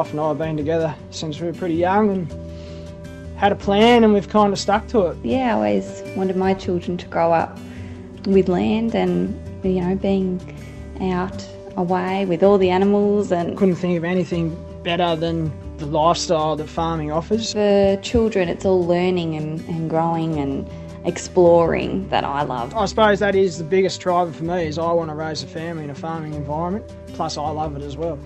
wife and I have been together since we were pretty young and had a plan, and we've kind of stuck to it. Yeah, I always wanted my children to grow up with land and, you know, being out away with all the animals. And Couldn't think of anything better than the lifestyle that farming offers. for children, it's all learning and growing and exploring that I love. I suppose that is the biggest driver for me, is I want to raise a family in a farming environment, plus I love it as well.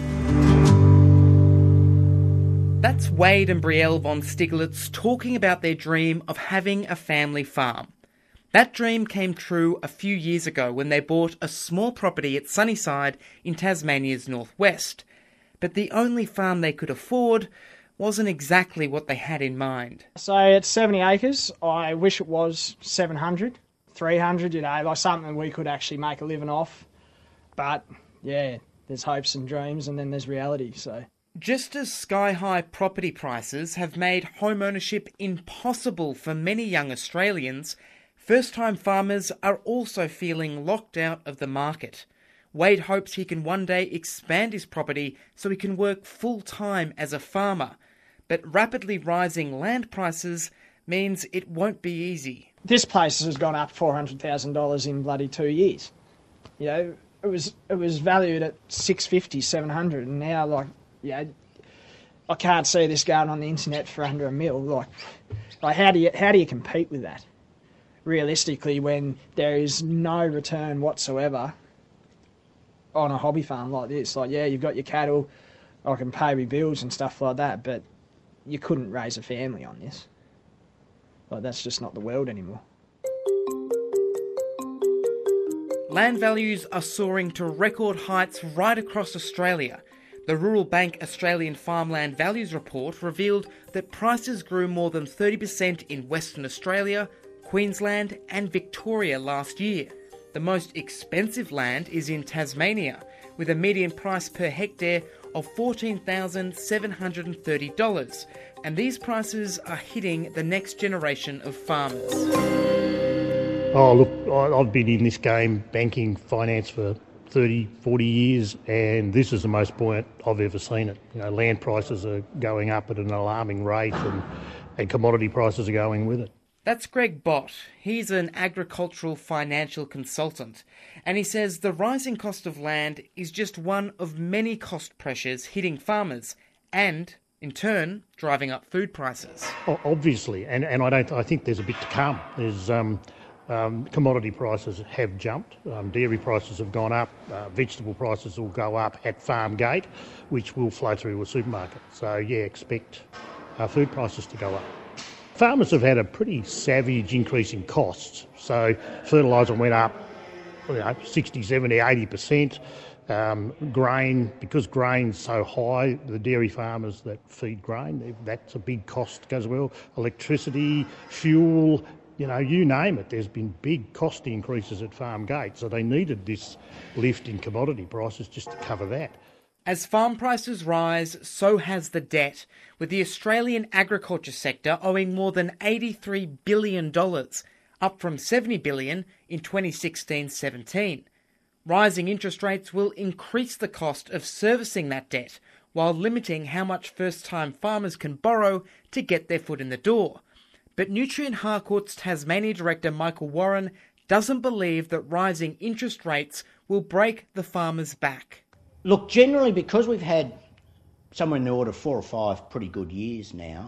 That's Wade and Brielle von Stiglitz talking about their dream of having a family farm. That dream came true a few years ago when they bought a small property at Sunnyside in Tasmania's northwest. But the only farm they could afford wasn't exactly what they had in mind. So it's 70 acres. I wish it was 700, 300, like something we could actually make a living off. But yeah, there's hopes and dreams and then there's reality, so. Just as sky-high property prices have made home ownership impossible for many young Australians, first-time farmers are also feeling locked out of the market. Wade hopes he can one day expand his property so he can work full-time as a farmer. But rapidly rising land prices means it won't be easy. This place has gone up $400,000 in bloody 2 years. You know, it was valued at 650, 700, and now, like, yeah, I can't see this going on the internet for under $1 million. Like how do you compete with that realistically when there is no return whatsoever on a hobby farm like this? Like, yeah, you've got your cattle, I can pay my bills and stuff like that, but you couldn't raise a family on this. Like, that's just not the world anymore. Land values are soaring to record heights right across Australia. The Rural Bank Australian Farmland Values Report revealed that prices grew more than 30% in Western Australia, Queensland and Victoria last year. The most expensive land is in Tasmania, with a median price per hectare of $14,730, and these prices are hitting the next generation of farmers. Oh, look, I've been in this game, banking, finance for 30, 40 years, and this is the most buoyant I've ever seen it. You know, land prices are going up at an alarming rate and commodity prices are going with it. That's Greg Bott. He's an agricultural financial consultant, and he says the rising cost of land is just one of many cost pressures hitting farmers and, in turn, driving up food prices. Obviously, and I think there's a bit to come. There's commodity prices have jumped, dairy prices have gone up, vegetable prices will go up at farm gate, which will flow through a supermarket. So yeah, expect food prices to go up. Farmers have had a pretty savage increase in costs. So fertiliser went up 60, 70, 80%. Grain, because grain's so high, the dairy farmers that feed grain, that's a big cost as well. Electricity, fuel, you name it. There's been big cost increases at farm gate. So they needed this lift in commodity prices just to cover that. As farm prices rise, so has the debt, with the Australian agriculture sector owing more than $83 billion, up from $70 billion in 2016-17. Rising interest rates will increase the cost of servicing that debt, while limiting how much first-time farmers can borrow to get their foot in the door. But Nutrien Harcourt's Tasmania Director Michael Warren doesn't believe that rising interest rates will break the farmers' back. Look, generally, because we've had somewhere in the order of 4 or 5 pretty good years now,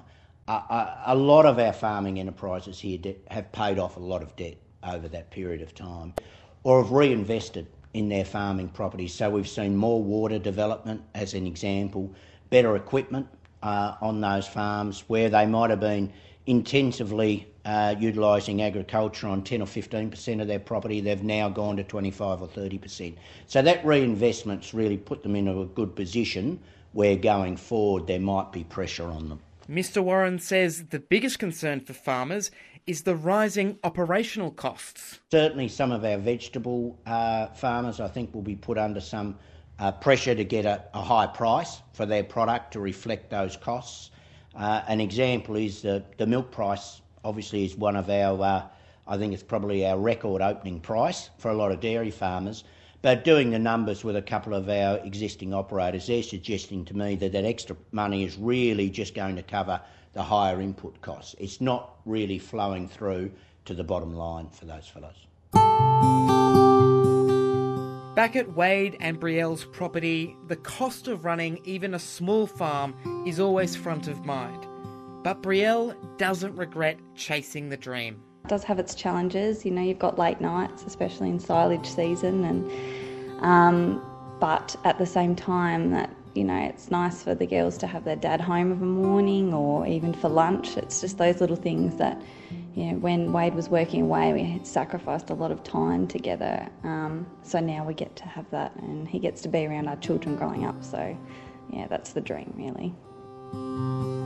a lot of our farming enterprises here have paid off a lot of debt over that period of time, or have reinvested in their farming properties. So we've seen more water development, as an example, better equipment on those farms where they might have been intensively utilising agriculture on 10 or 15% of their property. They've now gone to 25 or 30%. So that reinvestment's really put them into a good position where going forward there might be pressure on them. Mr Warren says the biggest concern for farmers is the rising operational costs. Certainly some of our vegetable farmers, I think, will be put under some pressure to get a high price for their product to reflect those costs. An example is the milk price obviously is one of our, I think it's probably our record opening price for a lot of dairy farmers, But doing the numbers with a couple of our existing operators, they're suggesting to me that that extra money is really just going to cover the higher input costs. It's not really flowing through to the bottom line for those fellows. Back at Wade and Brielle's property, the cost of running even a small farm is always front of mind. But Brielle doesn't regret chasing the dream. It does have its challenges, you know, you've got late nights, especially in silage season, and but at the same time that, you know, it's nice for the girls to have their dad home of a morning or even for lunch. It's just those little things that, you know, when Wade was working away, we had sacrificed a lot of time together. So now we get to have that, and he gets to be around our children growing up. So, yeah, that's the dream, really.